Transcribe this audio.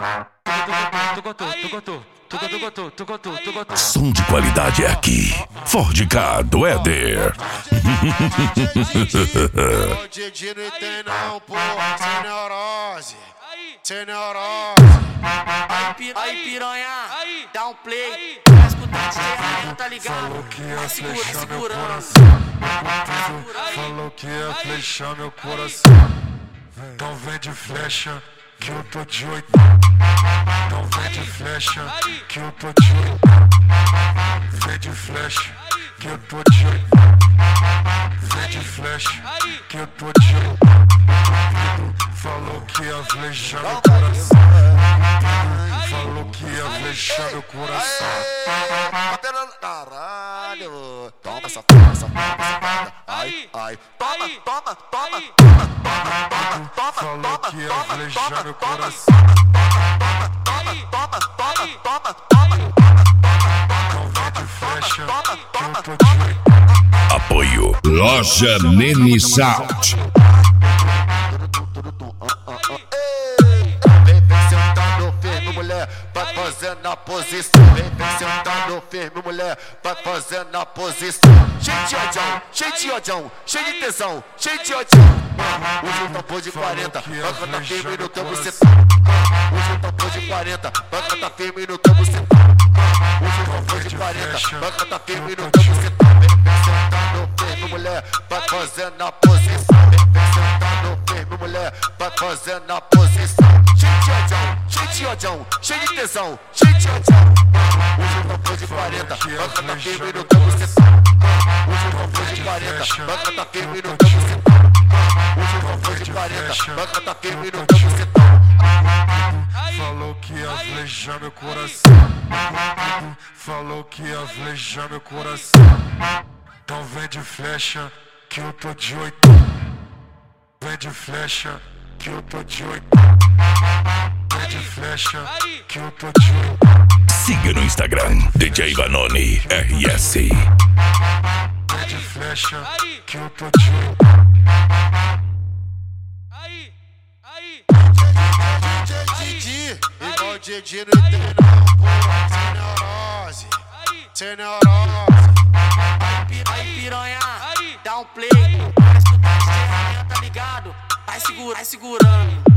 Som de qualidade é aqui. Ford K do Éder. O Didi não tem não, pô. Sem neurose. Sem neurose. Aí piranha, dá um play. Vai escutar de terra, tá ligado? Falou que ia flechar meu coração. Falou que ia flechar meu coração. Então vem de flecha que eu tô de 8. Então vem de flecha que eu tô de 8. Vem de flecha que eu tô de 8. Vem de flecha que eu tô de 8. Falou que ia flechar meu coração. Falou que ia flechar meu coração. Caralho. Toma essa toma, essa toma, essa toma. Ai, ai. Toma, toma, toma, toma, toma, toma. Falou que ia flechar meu coração. Toma, toma, toma, toma, toma. Então vem de flecha que eu tô de 8. Apoio Loja Nene Sound. Vem sentando firme, mulher, vai fazendo a posição. Vem sentando firme, mulher, vai fazendo a posição. Cheio de odião, cheio de odião, cheio de tesão, cheio de odião. Hoje o tambor de 40, banca tá firme no teu bucetão. Hoje o tambor de 40, banca tá firme no teu bucetão. Hoje o tambor de 40, banca tá firme no teu bucetão. Vem sentando firme, mulher, vai fazendo a posição. Vem sentando firme, mulher, vai fazendo a posição. Cheio de odião, cheio de odião, cheio de tesão, cheio de odião. Hoje o tambor de 40, banca tá firme no teu bucetão. Hoje o tambor de 40, banca tá firme no teu bucetão. Hoje o tambor de 40, banca tá firme no teu bucetão. Falou que ia flechar meu coração. Falou que ia flechar meu coração. Então vem de flecha que eu tô de 8. Vem de flecha que eu tô de 8. Vem de flecha que eu tô de 8. Siga no Instagram DJ Vanoni RS. Vem de flecha que eu tô de 8. Didi, igual Didi não tem não, pô. Sem neurose. Sem neurose. Aí piranha, dá um play. Vai escutar de terra, tá ligado? Vai segurando.